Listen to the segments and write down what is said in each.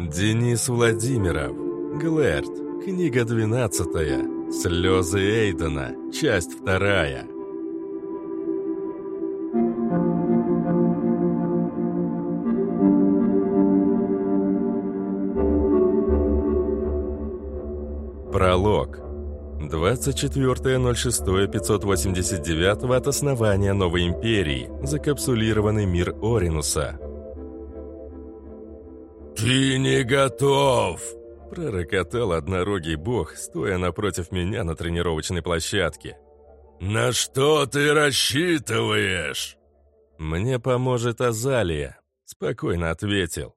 Денис Владимиров. Глэрт. Книга 12. Слезы Эйдена. Часть 2. Пролог. 24.06.589 от основания Новой Империи. Закапсулированный мир Оринуса. «Ты не готов!» — пророкотал однорогий бог, стоя напротив меня на тренировочной площадке. «На что ты рассчитываешь?» «Мне поможет Азалия», — спокойно ответил.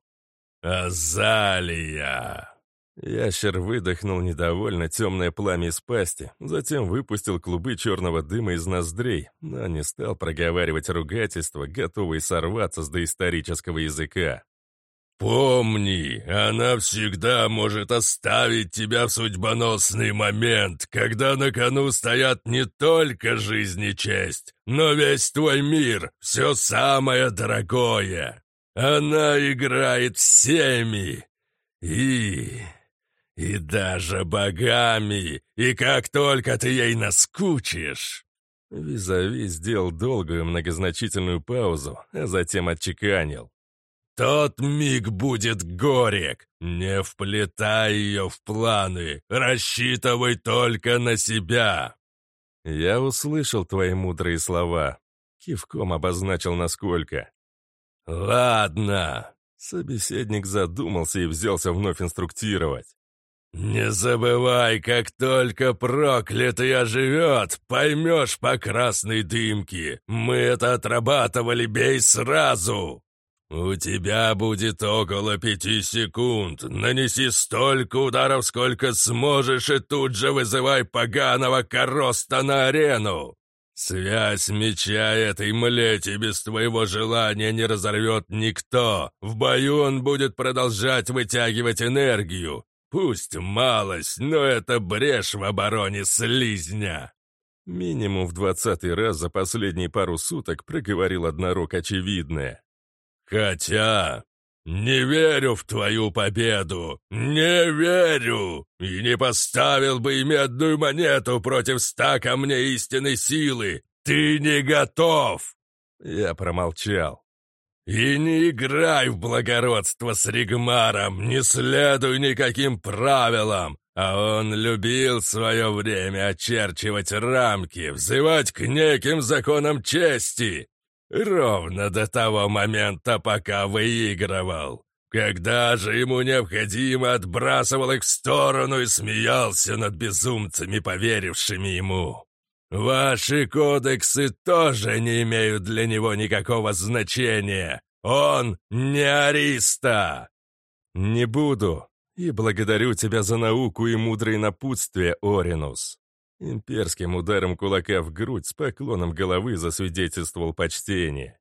«Азалия!» Ящер выдохнул недовольно темное пламя из пасти, затем выпустил клубы черного дыма из ноздрей, но не стал проговаривать ругательства, готовые сорваться с доисторического языка. «Помни, она всегда может оставить тебя в судьбоносный момент, когда на кону стоят не только жизнь и честь, но весь твой мир, все самое дорогое. Она играет всеми и даже богами, и как только ты ей наскучишь...» Визави сделал долгую многозначительную паузу, а затем отчеканил. «Тот миг будет горек. Не вплетай ее в планы. Рассчитывай только на себя». «Я услышал твои мудрые слова», — кивком обозначил насколько. «Ладно». Собеседник задумался и взялся вновь инструктировать. «Не забывай, как только проклятый оживет, поймешь по красной дымке. Мы это отрабатывали, бей сразу. У тебя будет около 5 секунд. Нанеси столько ударов, сколько сможешь, и тут же вызывай поганого Короста на арену. Связь меча этой млети без твоего желания не разорвет никто. В бою он будет продолжать вытягивать энергию. Пусть малость, но это брешь в обороне слизня». Минимум в 20-й раз за последние пару суток проговорил однорог очевидное. «Хотя не верю в твою победу, не верю, и не поставил бы и медную монету против 100 камней истинной силы. Ты не готов!» Я промолчал. «И не играй в благородство с Ригмаром, не следуй никаким правилам, а он любил в свое время очерчивать рамки, взывать к неким законам чести». Ровно до того момента, пока выигрывал. Когда же ему необходимо, отбрасывал их в сторону и смеялся над безумцами, поверившими ему. Ваши кодексы тоже не имеют для него никакого значения. Он не ариста. Не буду. И благодарю тебя за науку и мудрые напутствия, Оринус. Имперским ударом кулака в грудь с поклоном головы засвидетельствовал почтение.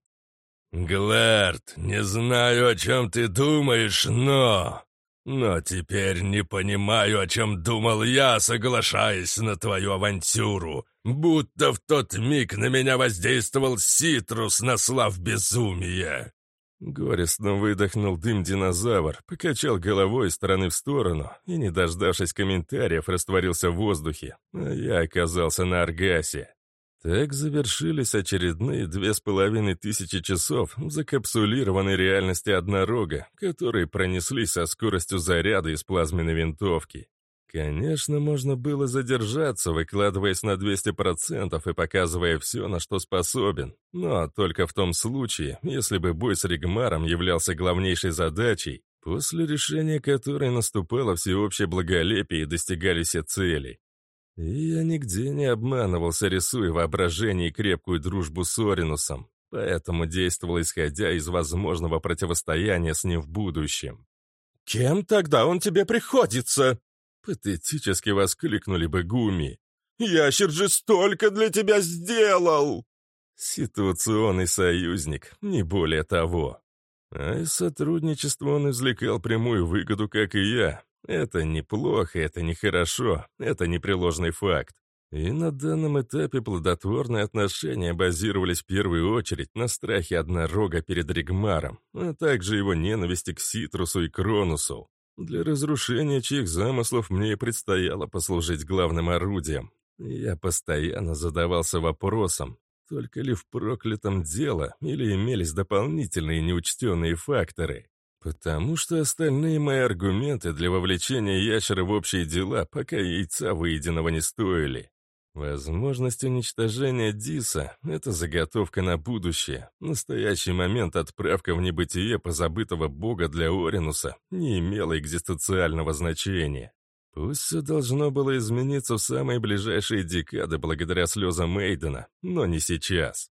«Глэрт, не знаю, о чем ты думаешь, но теперь не понимаю, о чем думал я, соглашаясь на твою авантюру. Будто в тот миг на меня воздействовал Ситрус, наслав безумие». Горестно выдохнул дым-динозавр, покачал головой из стороны в сторону и, не дождавшись комментариев, растворился в воздухе, а я оказался на Аргасе. Так завершились очередные 2500 часов в закапсулированной реальности однорога, которые пронеслись со скоростью заряда из плазменной винтовки. Конечно, можно было задержаться, выкладываясь на 200% и показывая все, на что способен, но только в том случае, если бы бой с Ригмаром являлся главнейшей задачей, после решения которой наступало всеобщее благолепие и достигали все цели. И я нигде не обманывался, рисуя воображение и крепкую дружбу с Оринусом, поэтому действовал, исходя из возможного противостояния с ним в будущем. «Кем тогда он тебе приходится?» Патетически воскликнули бы Гуми. «Ящер же столько для тебя сделал!» Ситуационный союзник, не более того. А из сотрудничества он извлекал прямую выгоду, как и я. Это неплохо, это нехорошо, это непреложный факт. И на данном этапе плодотворные отношения базировались в первую очередь на страхе однорога перед Ригмаром, а также его ненависти к Ситрусу и Кронусу. Для разрушения чьих замыслов мне и предстояло послужить главным орудием. Я постоянно задавался вопросом, только ли в проклятом дело или имелись дополнительные неучтенные факторы. Потому что остальные мои аргументы для вовлечения ящера в общие дела пока яйца выеденного не стоили. Возможность уничтожения Диса — это заготовка на будущее. В настоящий момент отправка в небытие позабытого бога для Оринуса не имела экзистенциального значения. Пусть все должно было измениться в самые ближайшие декады благодаря слезам Эйдена, но не сейчас.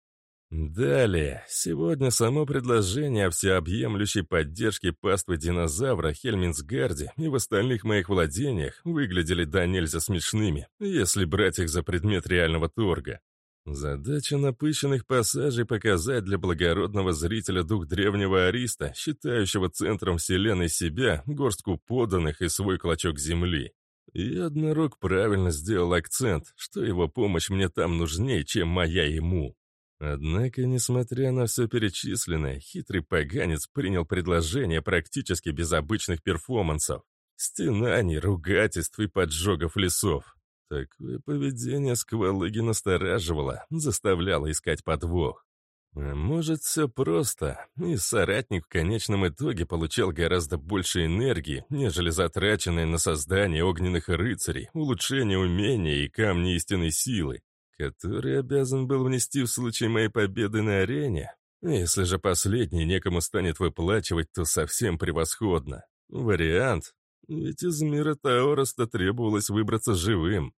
Далее, сегодня само предложение о всеобъемлющей поддержке паствы динозавра в Хельминсгарде и в остальных моих владениях выглядели до нельзя смешными, если брать их за предмет реального торга. Задача напыщенных пассажей показать для благородного зрителя дух древнего ариста, считающего центром вселенной себя, горстку подданных и свой клочок земли. И Однорог правильно сделал акцент, что его помощь мне там нужнее, чем моя ему. Однако, несмотря на все перечисленное, хитрый поганец принял предложение практически без обычных перформансов. Стенаний, ругательств и поджогов лесов. Такое поведение Сквалыги настораживало, заставляло искать подвох. А может, все просто, и соратник в конечном итоге получал гораздо больше энергии, нежели затраченное на создание огненных рыцарей, улучшение умения и камни истинной силы, который обязан был внести в случае моей победы на арене. Если же последний некому станет выплачивать, то совсем превосходно. Вариант. Ведь из мира Таороста требовалось выбраться живым.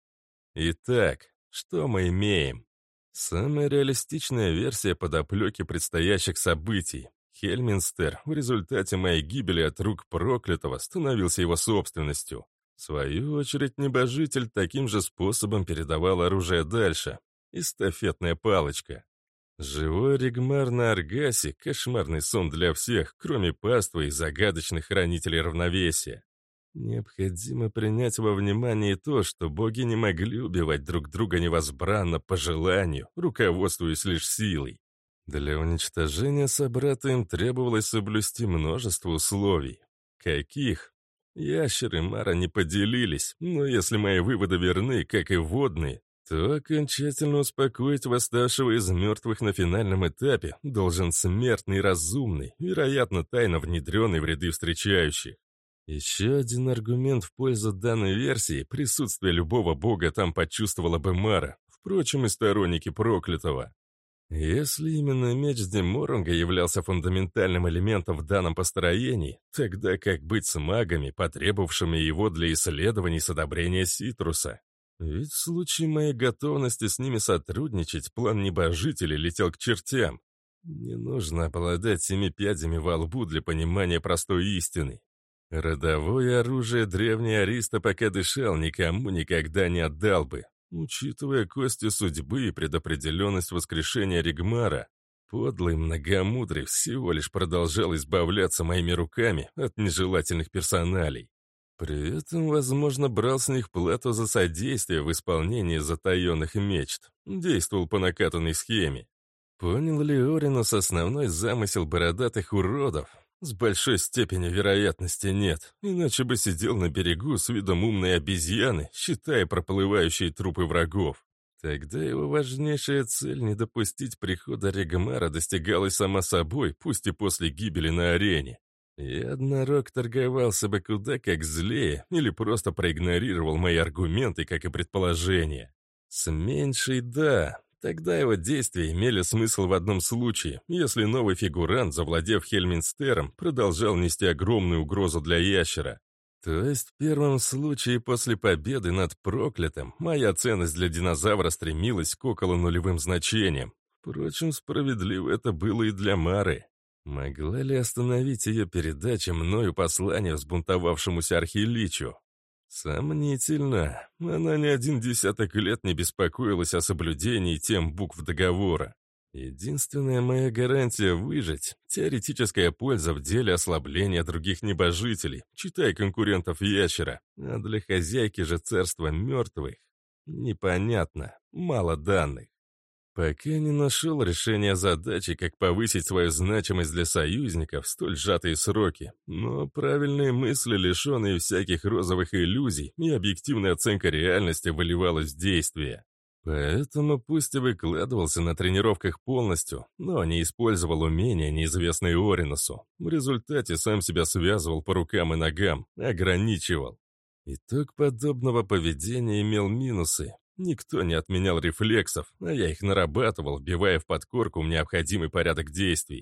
Итак, что мы имеем? Самая реалистичная версия подоплеки предстоящих событий. Хельминстер в результате моей гибели от рук проклятого становился его собственностью. В свою очередь, небожитель таким же способом передавал оружие дальше. Эстафетная палочка. Живой Ригмар на Аргасе — кошмарный сон для всех, кроме паствы и загадочных хранителей равновесия. Необходимо принять во внимание то, что боги не могли убивать друг друга невозбранно по желанию, руководствуясь лишь силой. Для уничтожения собрата им требовалось соблюсти множество условий. Каких? Ящеры Мара не поделились, но если мои выводы верны, как и водные, то окончательно успокоить восставшего из мертвых на финальном этапе должен смертный разумный, вероятно, тайно внедренный в ряды встречающих. Еще один аргумент в пользу данной версии — присутствие любого бога там почувствовала бы Мара, впрочем, и сторонники проклятого. Если именно меч Деморунга являлся фундаментальным элементом в данном построении, тогда как быть с магами, потребовавшими его для исследований с одобрения Ситруса? Ведь в случае моей готовности с ними сотрудничать, план небожителей летел к чертям. Не нужно обладать 7 пядями во лбу для понимания простой истины. Родовое оружие древний Ариста, пока дышал, никому никогда не отдал бы. Учитывая кости судьбы и предопределенность воскрешения Ригмара, подлый многомудрый всего лишь продолжал избавляться моими руками от нежелательных персоналей. При этом, возможно, брал с них плату за содействие в исполнении затаенных мечт, действовал по накатанной схеме. Понял ли Оринус основной замысел бородатых уродов? С большой степенью вероятности нет, иначе бы сидел на берегу с видом умной обезьяны, считая проплывающие трупы врагов. Тогда его важнейшая цель — не допустить прихода Ригмара достигалась сама собой, пусть и после гибели на арене. И Однорог торговался бы куда как злее или просто проигнорировал мои аргументы, как и предположения. С меньшей — да. Тогда его действия имели смысл в одном случае, если новый фигурант, завладев Хельминстером, продолжал нести огромную угрозу для ящера. То есть в первом случае после победы над проклятым моя ценность для динозавра стремилась к около нулевым значениям. Впрочем, справедливо это было и для Мары. Могла ли остановить ее передача мною послания взбунтовавшемуся архиличу? Сомнительно. Она не 1 десяток лет не беспокоилась о соблюдении тем букв договора. Единственная моя гарантия выжить — теоретическая польза в деле ослабления других небожителей, читай конкурентов ящера, а для хозяйки же царства мертвых. Непонятно, мало данных. Пока не нашел решения задачи, как повысить свою значимость для союзников в столь сжатые сроки, но правильные мысли, лишенные всяких розовых иллюзий, и объективная оценка реальности выливалась в действие. Поэтому пусть и выкладывался на тренировках полностью, но не использовал умения, неизвестные Оринусу. В результате сам себя связывал по рукам и ногам, ограничивал. Итог подобного поведения имел минусы. Никто не отменял рефлексов, а я их нарабатывал, вбивая в подкорку необходимый порядок действий.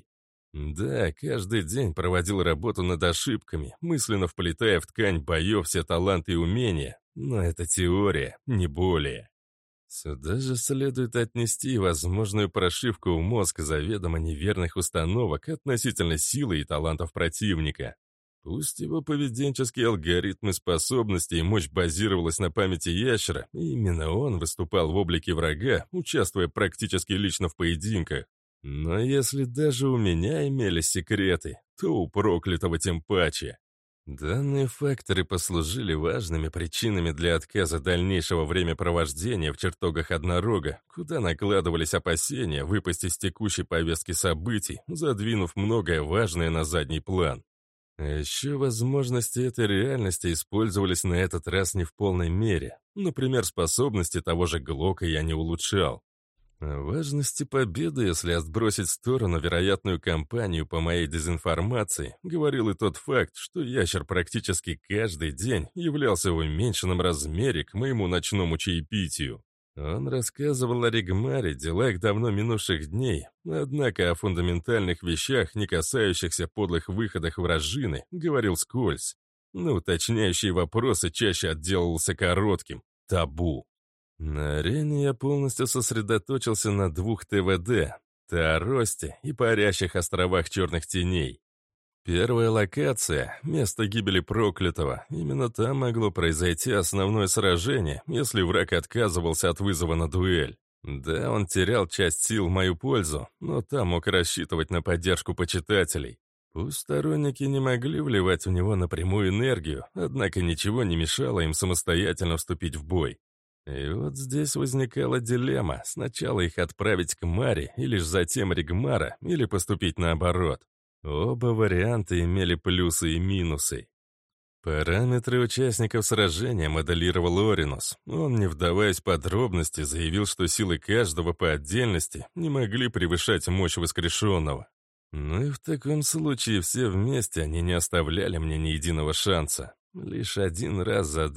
Да, каждый день проводил работу над ошибками, мысленно вплетая в ткань боев все таланты и умения, но это теория, не более. Сюда же следует отнести возможную прошивку в мозг заведомо неверных установок относительно силы и талантов противника. Пусть его поведенческие алгоритмы способностей и мощь базировалась на памяти ящера, и именно он выступал в облике врага, участвуя практически лично в поединках. Но если даже у меня имелись секреты, то у проклятого тем паче. Данные факторы послужили важными причинами для отказа дальнейшего времяпровождения в чертогах однорога, куда накладывались опасения выпасть из текущей повестки событий, задвинув многое важное на задний план. А еще возможности этой реальности использовались на этот раз не в полной мере. Например, способности того же Глока я не улучшал. О важности победы, если отбросить в сторону вероятную кампанию по моей дезинформации, говорил и тот факт, что ящер практически каждый день являлся в уменьшенном размере к моему ночному чаепитию. Он рассказывал о Ригмаре, делах давно минувших дней, однако о фундаментальных вещах, не касающихся подлых выходах вражины, говорил вскользь. На уточняющие вопросы чаще отделывался коротким — табу. На арене я полностью сосредоточился на 2 ТВД — Тааросте и парящих островах Черных Теней. Первая локация — место гибели проклятого. Именно там могло произойти основное сражение, если враг отказывался от вызова на дуэль. Да, он терял часть сил в мою пользу, но там мог рассчитывать на поддержку почитателей. Пусть сторонники не могли вливать в него напрямую энергию, однако ничего не мешало им самостоятельно вступить в бой. И вот здесь возникала дилемма: сначала их отправить к Маре, и лишь затем Ригмара, или поступить наоборот. Оба варианта имели плюсы и минусы. Параметры участников сражения моделировал Оринус. Он, не вдаваясь в подробности, заявил, что силы каждого по отдельности не могли превышать мощь воскрешенного. Ну и в таком случае все вместе они не оставляли мне ни единого шанса. Лишь один раз за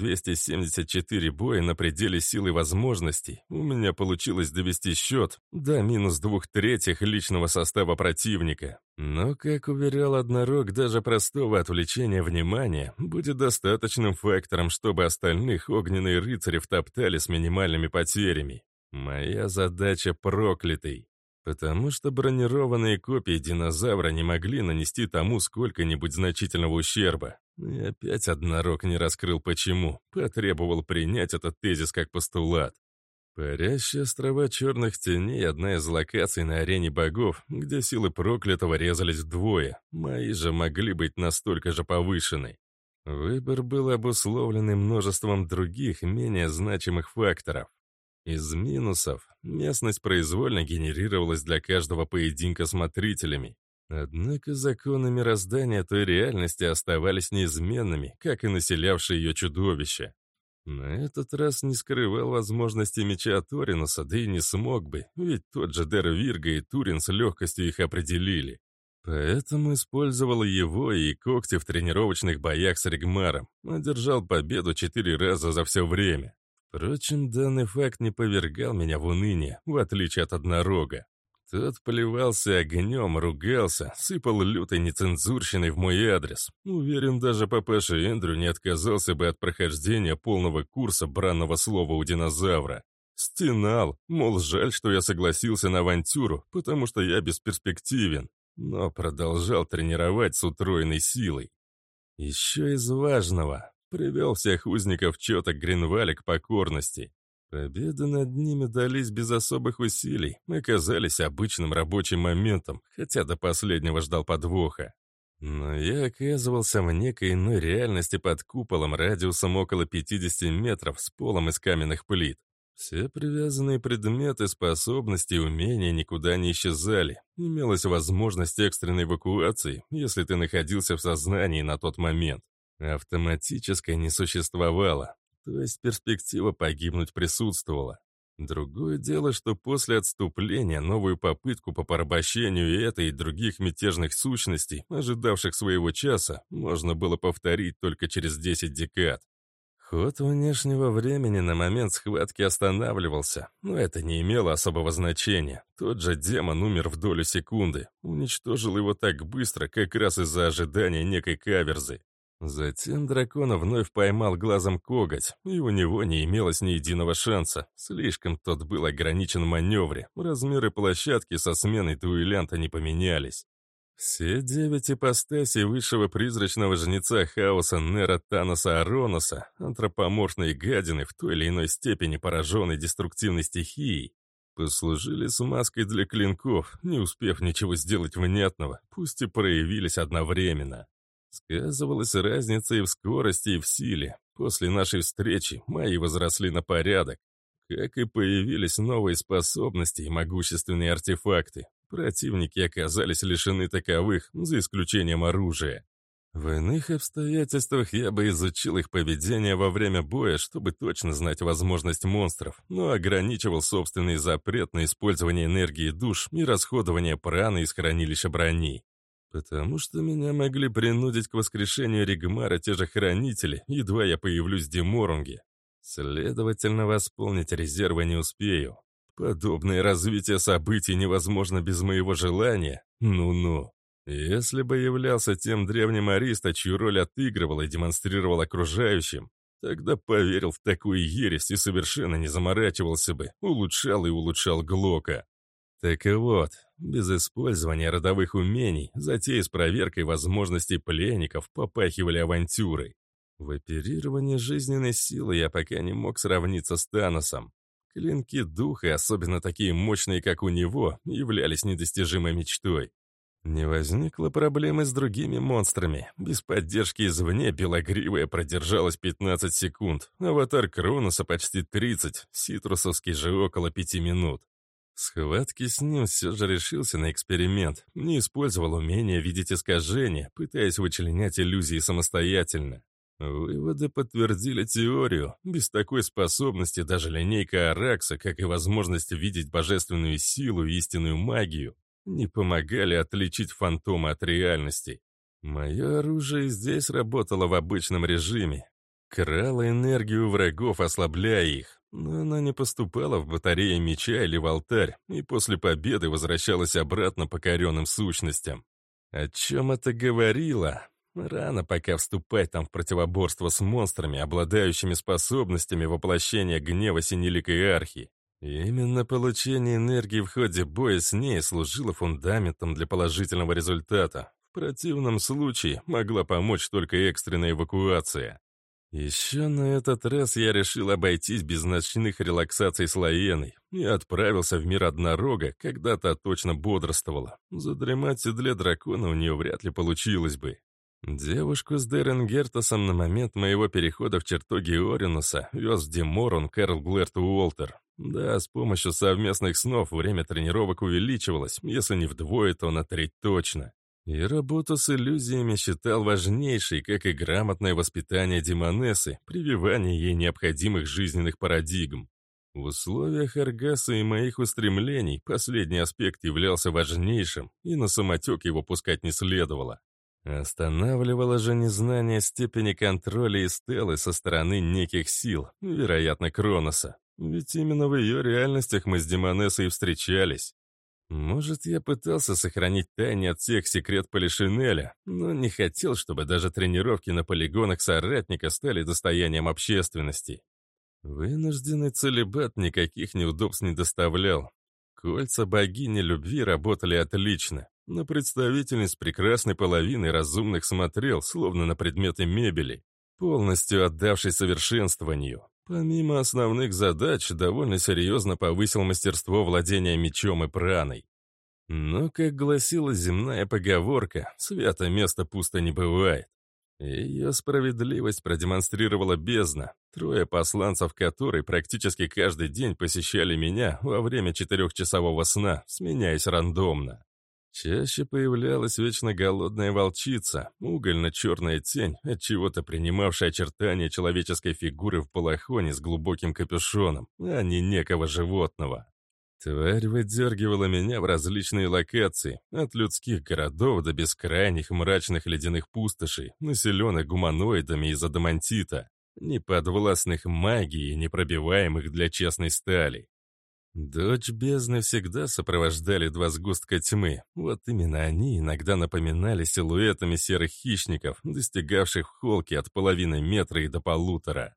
274 боя на пределе сил и возможностей у меня получилось довести счет до минус 2/3 личного состава противника. Но, как уверял Однорог, даже простого отвлечения внимания будет достаточным фактором, чтобы остальных огненные рыцари втоптали с минимальными потерями. Моя задача — проклятый. Потому что бронированные копии динозавра не могли нанести тому сколько-нибудь значительного ущерба. И опять Однорог не раскрыл почему, потребовал принять этот тезис как постулат. Парящие острова Черных Теней — одна из локаций на арене богов, где силы проклятого резались вдвое, мои же могли быть настолько же повышены. Выбор был обусловлен множеством других, менее значимых факторов. Из минусов местность произвольно генерировалась для каждого поединка смотрителями. Однако законы мироздания той реальности оставались неизменными, как и населявшие ее чудовища. На этот раз не скрывал возможности меча Торинуса, да и не смог бы, ведь тот же Дер Вирга и Турин с легкостью их определили. Поэтому использовал его и когти в тренировочных боях с Ригмаром, одержал победу 4 раза за все время. Впрочем, данный факт не повергал меня в уныние, в отличие от Однорога. Тот плевался огнем, ругался, сыпал лютой нецензурщиной в мой адрес. Уверен, даже папаша Эндрю не отказался бы от прохождения полного курса бранного слова у динозавра. Стенал, мол, жаль, что я согласился на авантюру, потому что я бесперспективен, но продолжал тренировать с утроенной силой. Еще из важного. Привел всех узников чёток Гринваля к покорности. Победы над ними дались без особых усилий, оказались обычным рабочим моментом, хотя до последнего ждал подвоха. Но я оказывался в некой иной реальности под куполом радиусом около 50 метров с полом из каменных плит. Все привязанные предметы, способности и умения никуда не исчезали. Имелась возможность экстренной эвакуации, если ты находился в сознании на тот момент. Автоматической не существовало. То есть перспектива погибнуть присутствовала. Другое дело, что после отступления новую попытку по порабощению этой и других мятежных сущностей, ожидавших своего часа, можно было повторить только через 10 декад. Ход внешнего времени на момент схватки останавливался, но это не имело особого значения. Тот же демон умер в долю секунды, уничтожил его так быстро, как раз из-за ожидания некой каверзы. Затем дракона вновь поймал глазом коготь, и у него не имелось ни единого шанса. Слишком тот был ограничен в маневре, размеры площадки со сменой дуэлянта не поменялись. Все 9 ипостасей высшего призрачного жнеца хаоса Нера Таноса Ароноса, антропоморфные гадины в той или иной степени пораженной деструктивной стихией, послужили смазкой для клинков, не успев ничего сделать внятного, пусть и проявились одновременно. Сказывалась разница и в скорости, и в силе. После нашей встречи мои возросли на порядок. Как и появились новые способности и могущественные артефакты. Противники оказались лишены таковых, за исключением оружия. В иных обстоятельствах я бы изучил их поведение во время боя, чтобы точно знать возможность монстров, но ограничивал собственный запрет на использование энергии душ и расходование праны из хранилища брони. Потому что меня могли принудить к воскрешению Ригмара те же хранители, едва я появлюсь в Деморунге. Следовательно, восполнить резервы не успею. Подобное развитие событий невозможно без моего желания. Ну-ну. Если бы являлся тем древним Ариста, чью роль отыгрывал и демонстрировал окружающим, тогда поверил в такую ересь и совершенно не заморачивался бы, улучшал и улучшал Глока. Так и вот, без использования родовых умений, затеи с проверкой возможностей пленников попахивали авантюрой. В оперировании жизненной силы я пока не мог сравниться с Таносом. Клинки духа, особенно такие мощные, как у него, являлись недостижимой мечтой. Не возникло проблемы с другими монстрами. Без поддержки извне белогривая продержалась 15 секунд, аватар Кроноса почти 30, ситрусовский же около 5 минут. В схватке с ним все же решился на эксперимент, не использовал умение видеть искажения, пытаясь вычленять иллюзии самостоятельно. Выводы подтвердили теорию. Без такой способности даже линейка Аракса, как и возможность видеть божественную силу и истинную магию, не помогали отличить фантома от реальности. Мое оружие здесь работало в обычном режиме. Крало энергию врагов, ослабляя их, но она не поступала в батареи меча или в алтарь, и после победы возвращалась обратно покоренным сущностям. О чем это говорило? Рано пока вступать там в противоборство с монстрами, обладающими способностями воплощения гнева Синеликой Архи. Именно получение энергии в ходе боя с ней служило фундаментом для положительного результата. В противном случае могла помочь только экстренная эвакуация. Еще на этот раз я решил обойтись без ночных релаксаций с Лаеной и отправился в мир однорога, когда та точно бодрствовала. Задремать в седле дракона у нее вряд ли получилось бы. Девушку с Деренгертосом на момент моего перехода в чертоги Оринуса вез в Деморун Карл Глэрт Уолтер. Да, с помощью совместных снов время тренировок увеличивалось, если не вдвое, то на треть точно. И работу с иллюзиями считал важнейшей, как и грамотное воспитание демонессы, прививание ей необходимых жизненных парадигм. В условиях Аргаса и моих устремлений последний аспект являлся важнейшим, и на самотек его пускать не следовало. Останавливало же незнание степени контроля и стелы со стороны неких сил, вероятно, Кроноса. Ведь именно в ее реальностях мы с демонессой и встречались. Может, я пытался сохранить тайне от всех секрет Полишинеля, но не хотел, чтобы даже тренировки на полигонах соратника стали достоянием общественности. Вынужденный целибат никаких неудобств не доставлял. Кольца богини любви работали отлично. На представительниц прекрасной половины разумных смотрел, словно на предметы мебели, полностью отдавшись совершенствованию. Помимо основных задач, довольно серьезно повысил мастерство владения мечом и праной. Но, как гласила земная поговорка, свято место пусто не бывает. Ее справедливость продемонстрировала бездна, трое посланцев которой практически каждый день посещали меня во время 4-часового сна, сменяясь рандомно. Чаще появлялась вечно голодная волчица, угольно-черная тень, отчего-то принимавшая очертания человеческой фигуры в балахоне с глубоким капюшоном, а не некого животного. Тварь выдергивала меня в различные локации, от людских городов до бескрайних мрачных ледяных пустошей, населенных гуманоидами из адамантита, неподвластных магии и непробиваемых для честной стали. Дочь бездны всегда сопровождали два сгустка тьмы, вот именно они иногда напоминали силуэтами серых хищников, достигавших в холке от половины метра и до 1,5.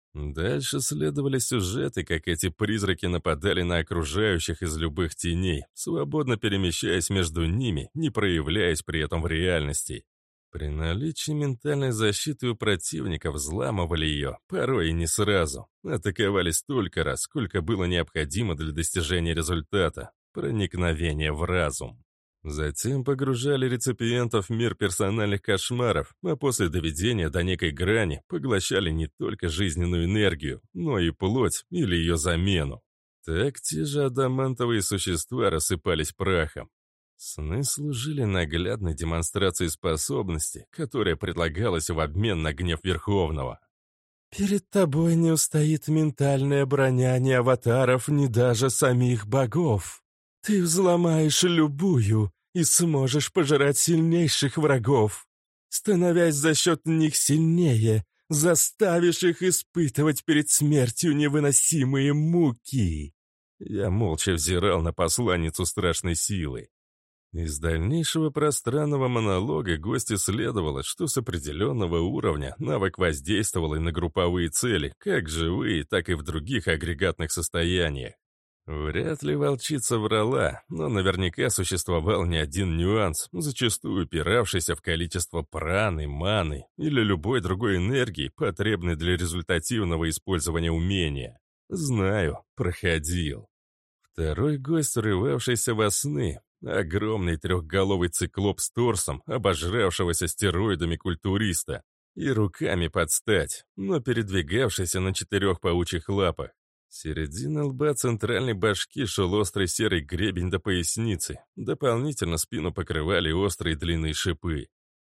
Дальше следовали сюжеты, как эти призраки нападали на окружающих из любых теней, свободно перемещаясь между ними, не проявляясь при этом в реальности. При наличии ментальной защиты у противника взламывали ее, порой и не сразу. Атаковали столько раз, сколько было необходимо для достижения результата – проникновения в разум. Затем погружали реципиентов в мир персональных кошмаров, а после доведения до некой грани поглощали не только жизненную энергию, но и плоть или ее замену. Так те же адамантовые существа рассыпались прахом. Сны служили наглядной демонстрацией способности, которая предлагалась в обмен на гнев Верховного. «Перед тобой не устоит ментальная броня ни аватаров, ни даже самих богов. Ты взломаешь любую и сможешь пожирать сильнейших врагов. Становясь за счет них сильнее, заставишь их испытывать перед смертью невыносимые муки». Я молча взирал на посланницу страшной силы. Из дальнейшего пространного монолога гости следовало, что с определенного уровня навык воздействовал и на групповые цели, как живые, так и в других агрегатных состояниях. Вряд ли волчица врала, но наверняка существовал не один нюанс, зачастую упиравшийся в количество праны, маны или любой другой энергии, потребной для результативного использования умения. Знаю, проходил. Второй гость, рвавшийся во сны, огромный трехголовый циклоп с торсом, обожравшегося стероидами культуриста, и руками под стать, но передвигавшийся на 4 паучьих лапах. Середина лба центральной башки шел острый серый гребень до поясницы, дополнительно спину покрывали острые длинные шипы.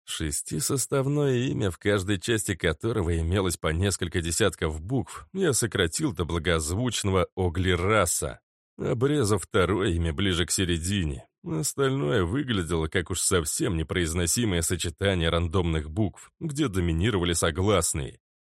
6-составное имя, в каждой части которого имелось по несколько десятков букв, я сократил до благозвучного Оглираса, обрезав второе имя ближе к середине. Остальное выглядело как уж совсем непроизносимое сочетание рандомных букв, где доминировали согласные.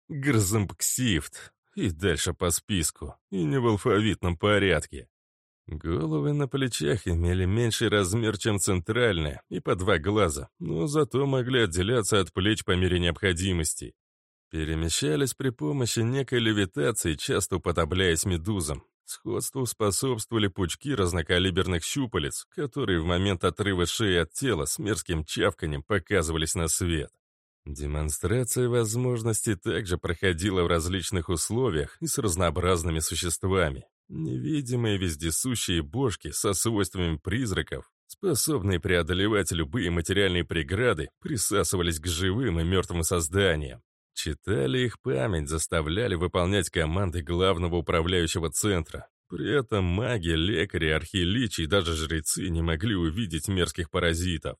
Грзампксифт. И дальше по списку, и не в алфавитном порядке. Головы на плечах имели меньший размер, чем центральная, и по 2 глаза, но зато могли отделяться от плеч по мере необходимости. Перемещались при помощи некой левитации, часто уподобляясь медузам. Сходству способствовали пучки разнокалиберных щупалец, которые в момент отрыва шеи от тела с мерзким чавканьем показывались на свет. Демонстрация возможностей также проходила в различных условиях и с разнообразными существами. Невидимые вездесущие бошки со свойствами призраков, способные преодолевать любые материальные преграды, присасывались к живым и мертвым созданиям. Читали их память, заставляли выполнять команды главного управляющего центра. При этом маги, лекари, архиличи и даже жрецы не могли увидеть мерзких паразитов.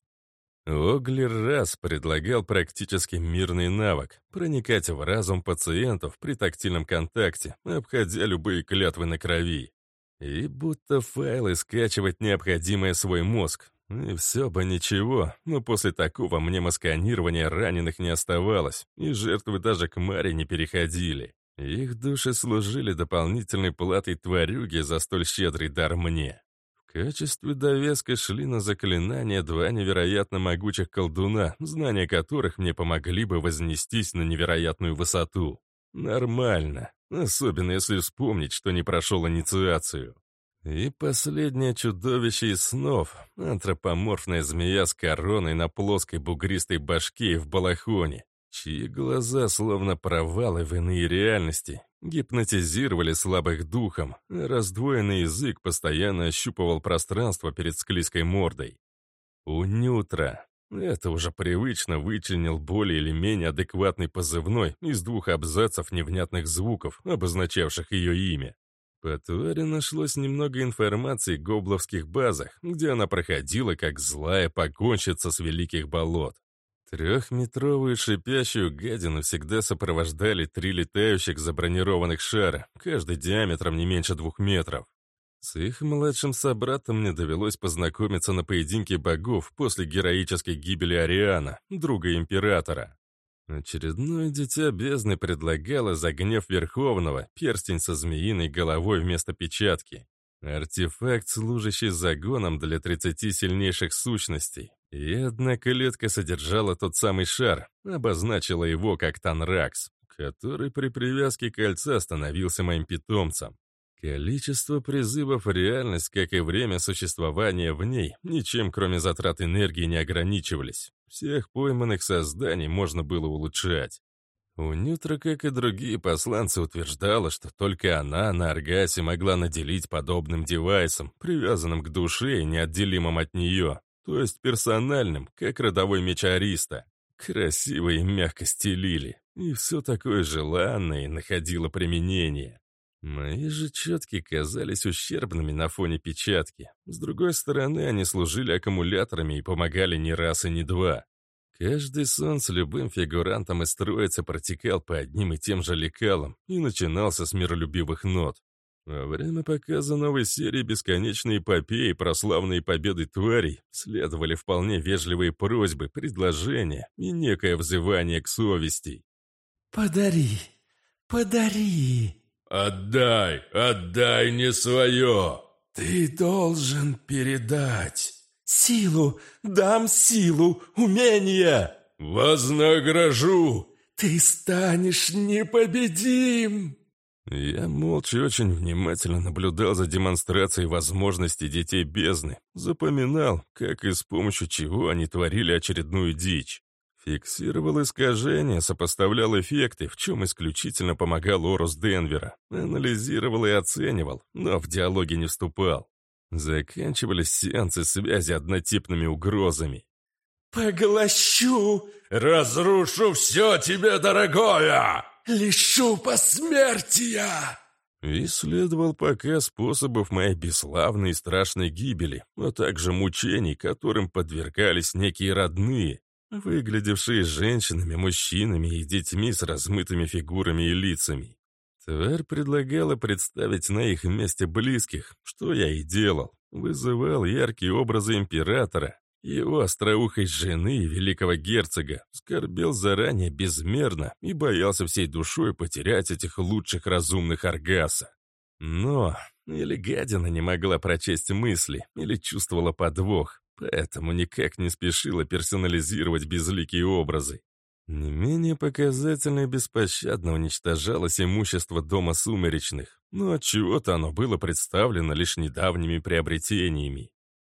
Оглир-Рас предлагал практически мирный навык – проникать в разум пациентов при тактильном контакте, обходя любые клятвы на крови. И будто файлы скачивать необходимое свой мозг. И все бы ничего, но после такого мнемосканирования раненых не оставалось, и жертвы даже к Маре не переходили. Их души служили дополнительной платой тварюги за столь щедрый дар мне. В качестве довеска шли на заклинания 2 невероятно могучих колдуна, знания которых мне помогли бы вознестись на невероятную высоту. Нормально, особенно если вспомнить, что не прошел инициацию. И последнее чудовище из снов — антропоморфная змея с короной на плоской бугристой башке и в балахоне, чьи глаза, словно провалы в иные реальности, гипнотизировали слабых духом, а раздвоенный язык постоянно ощупывал пространство перед склизкой мордой. Унютра. Это уже привычно вычленил более или менее адекватный позывной из 2 абзацев невнятных звуков, обозначавших ее имя. По твари нашлось немного информации в гобловских базах, где она проходила как злая погонщица с великих болот. 3-метровую шипящую гадину всегда сопровождали 3 летающих забронированных шара, каждый диаметром не меньше 2 метров. С их младшим собратом мне довелось познакомиться на поединке богов после героической гибели Ариана, друга императора. Очередное дитя бездны предлагало за гнев Верховного перстень со змеиной головой вместо печатки. Артефакт, служащий загоном для 30 сильнейших сущностей. И одна клетка содержала тот самый шар, обозначила его как Танракс, который при привязке кольца становился моим питомцем. Количество призывов и реальность, как и время существования в ней, ничем кроме затрат энергии не ограничивались. Всех пойманных созданий можно было улучшать. Унютра, как и другие посланцы, утверждала, что только она на Аргасе могла наделить подобным девайсом, привязанным к душе и неотделимым от нее, то есть персональным, как родовой меч Ариста. Красиво и мягко стелили, и все такое желанное находило применение. Мои же четки казались ущербными на фоне печатки. С другой стороны, они служили аккумуляторами и помогали не раз и не два. Каждый сон с любым фигурантом из троицы протекал по одним и тем же лекалам и начинался с миролюбивых нот. Во время показа новой серии «Бесконечной эпопеи» про славные победы тварей следовали вполне вежливые просьбы, предложения и некое взывание к совести. «Подари, подари!» «Отдай, отдай не свое!» «Ты должен передать силу, дам силу, умение!» «Вознагражу!» «Ты станешь непобедим!» Я молча и очень внимательно наблюдал за демонстрацией возможностей детей бездны, запоминал, как и с помощью чего они творили очередную дичь. Фиксировал искажения, сопоставлял эффекты, в чем исключительно помогал Орус Денвера, анализировал и оценивал, но в диалоги не вступал. Заканчивались сеансы связи однотипными угрозами. «Поглощу! Разрушу все тебе, дорогое! Лишу посмертия!» И следовал показ способов моей бесславной и страшной гибели, а также мучений, которым подвергались некие родные, выглядевшие женщинами, мужчинами и детьми с размытыми фигурами и лицами. Тварь предлагала представить на их месте близких, что я и делал. Вызывал яркие образы императора, его остроухой жены и великого герцога, скорбел заранее безмерно и боялся всей душой потерять этих лучших разумных Аргаса. Но или гадина не могла прочесть мысли, или чувствовала подвох, поэтому никак не спешила персонализировать безликие образы. Не менее показательно и беспощадно уничтожалось имущество Дома Сумеречных, но отчего-то оно было представлено лишь недавними приобретениями.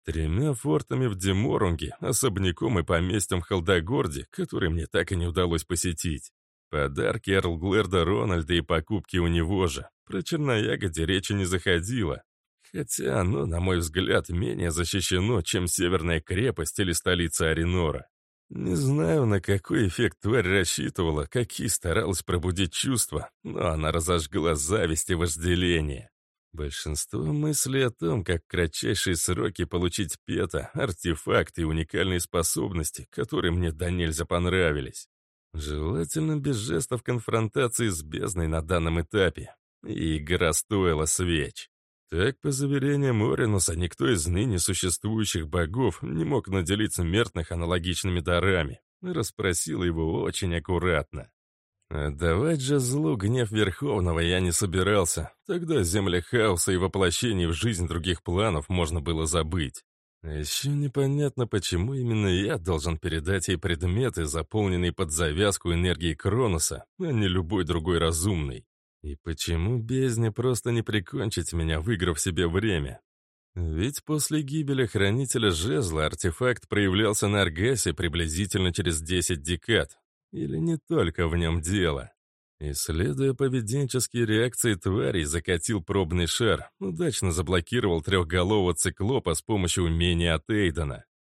3 фортами в Деморунге, особняком и поместьем в Халдагорде, который мне так и не удалось посетить. Подарки Эрлглэрда Рональда и покупки у него же. Про Черноягоде речи не заходило. Хотя оно, на мой взгляд, менее защищено, чем Северная крепость или столица Аринора. Не знаю, на какой эффект тварь рассчитывала, какие старалась пробудить чувства, но она разожгла зависть и вожделение. Большинство мыслей о том, как в кратчайшие сроки получить пета, артефакты и уникальные способности, которые мне до нельзя понравились. Желательно без жестов конфронтации с бездной на данном этапе. И игра стоила свеч. Так, по заверениям Оринуса, никто из ныне существующих богов не мог наделить смертных аналогичными дарами. Расспросил его очень аккуратно. Отдавать же злу гнев Верховного я не собирался. Тогда земля хаоса и воплощение в жизнь других планов можно было забыть. А еще непонятно, почему именно я должен передать ей предметы, заполненные под завязку энергией Кроноса, а не любой другой разумный. И почему бездне просто не прикончить меня, выиграв себе время? Ведь после гибели Хранителя Жезла артефакт проявлялся на Аргасе приблизительно через 10 декад. Или не только в нем дело? Исследуя поведенческие реакции тварей, закатил пробный шар, удачно заблокировал 3-голового циклопа с помощью умения от Эйдена. В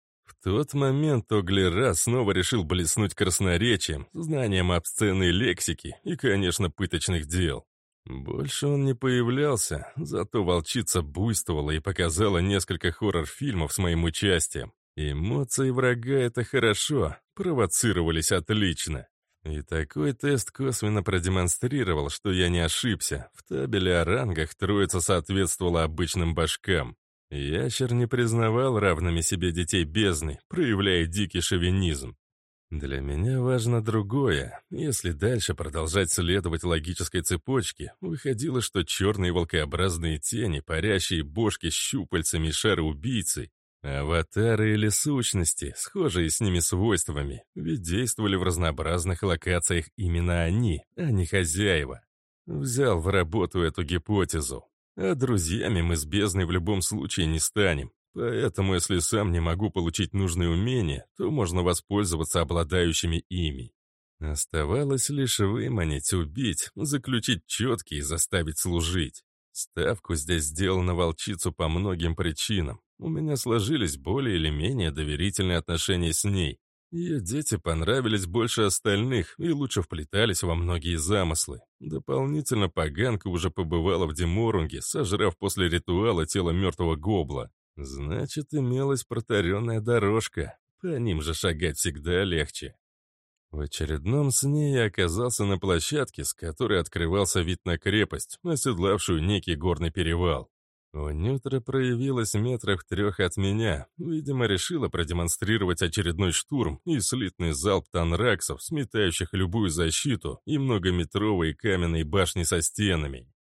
тот момент Оглера снова решил блеснуть красноречием, знанием обсценной лексики и, конечно, пыточных дел. Больше он не появлялся, зато волчица буйствовала и показала несколько хоррор-фильмов с моим участием. Эмоции врага — это хорошо, провоцировались отлично. И такой тест косвенно продемонстрировал, что я не ошибся. В табеле о рангах троица соответствовала обычным башкам. Ящер не признавал равными себе детей бездны, проявляя дикий шовинизм. Для меня важно другое. Если дальше продолжать следовать логической цепочке, выходило, что черные волкообразные тени, парящие бошки с щупальцами и шары-убийцы, аватары или сущности, схожие с ними свойствами, ведь действовали в разнообразных локациях именно они, а не хозяева. Взял в работу эту гипотезу. А друзьями мы с бездной в любом случае не станем. Поэтому, если сам не могу получить нужные умения, то можно воспользоваться обладающими ими. Оставалось лишь выманить, убить, заключить четкий и заставить служить. Ставку здесь сделал на волчицу по многим причинам. У меня сложились более или менее доверительные отношения с ней. Ее дети понравились больше остальных и лучше вплетались во многие замыслы. Дополнительно поганка уже побывала в Деморунге, сожрав после ритуала тело мертвого гобла. Значит, имелась протаренная дорожка. По ним же шагать всегда легче. В очередном сне я оказался на площадке, с которой открывался вид на крепость, оседлавшую некий горный перевал. Онютра проявилась метрах в 3 от меня. Видимо, решила продемонстрировать очередной штурм и слитный залп танраксов, сметающих любую защиту, и многометровые каменные башни со стенами.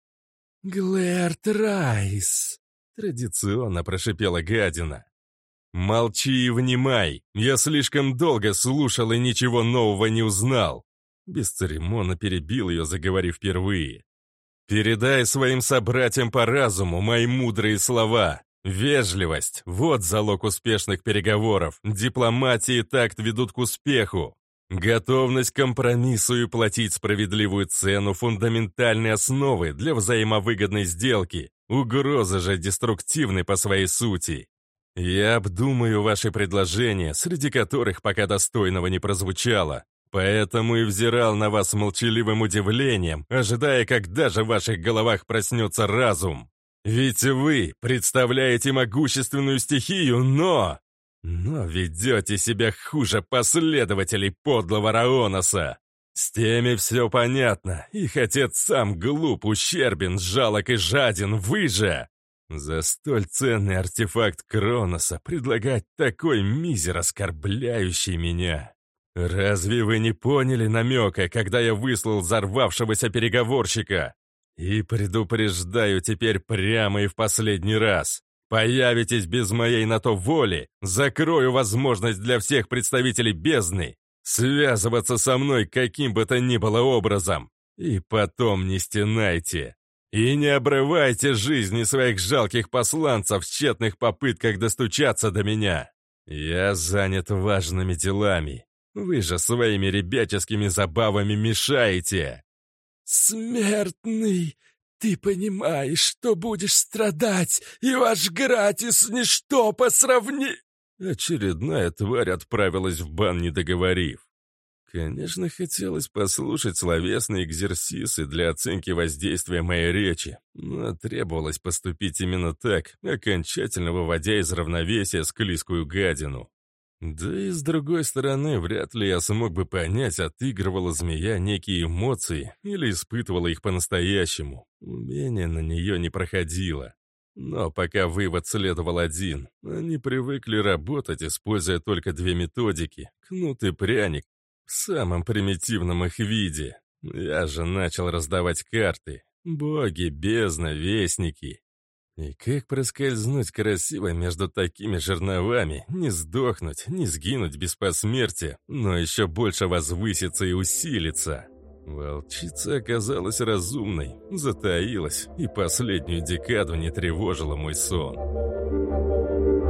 «Глэрт Райс!» — традиционно прошипела гадина. «Молчи и внимай! Я слишком долго слушал и ничего нового не узнал!» Бесцеремонно перебил ее, заговорив впервые. «Передай своим собратьям по разуму мои мудрые слова. Вежливость — вот залог успешных переговоров. Дипломатия и такт ведут к успеху. Готовность к компромиссу и платить справедливую цену — фундаментальные основы для взаимовыгодной сделки. Угрозы же деструктивны по своей сути. Я обдумаю ваши предложения, среди которых пока достойного не прозвучало. Поэтому и взирал на вас с молчаливым удивлением, ожидая, когда же в ваших головах проснется разум. Ведь вы представляете могущественную стихию, но ведете себя хуже последователей подлого Раоноса. С теми все понятно. Их отец сам глуп, ущербен, жалок и жаден. Вы же... За столь ценный артефакт Кроноса предлагать такой мизер, оскорбляющий меня. Разве вы не поняли намека, когда я выслал взорвавшегося переговорщика? И предупреждаю теперь прямо и в последний раз. Появитесь без моей на то воли, закрою возможность для всех представителей бездны связываться со мной каким бы то ни было образом. И потом не стенайте. И не обрывайте жизни своих жалких посланцев в тщетных попытках достучаться до меня. Я занят важными делами. Вы же своими ребяческими забавами мешаете. «Смертный, ты понимаешь, что будешь страдать, и ваш Гратис ничто по сравнению...» Очередная тварь отправилась в бан, не договорив. Конечно, хотелось послушать словесные экзерсисы для оценки воздействия моей речи, но требовалось поступить именно так, окончательно выводя из равновесия склизкую гадину. Да и с другой стороны, вряд ли я смог бы понять, отыгрывала змея некие эмоции или испытывала их по-настоящему. Умение на нее не проходило. Но пока вывод следовал один. Они привыкли работать, используя только 2 методики — кнут и пряник, в самом примитивном их виде. Я же начал раздавать карты. Боги, бездна, вестники. И как проскользнуть красиво между такими жерновами, не сдохнуть, не сгинуть без посмертия, но еще больше возвыситься и усилиться. Волчица оказалась разумной, затаилась и последнюю декаду не тревожила мой сон.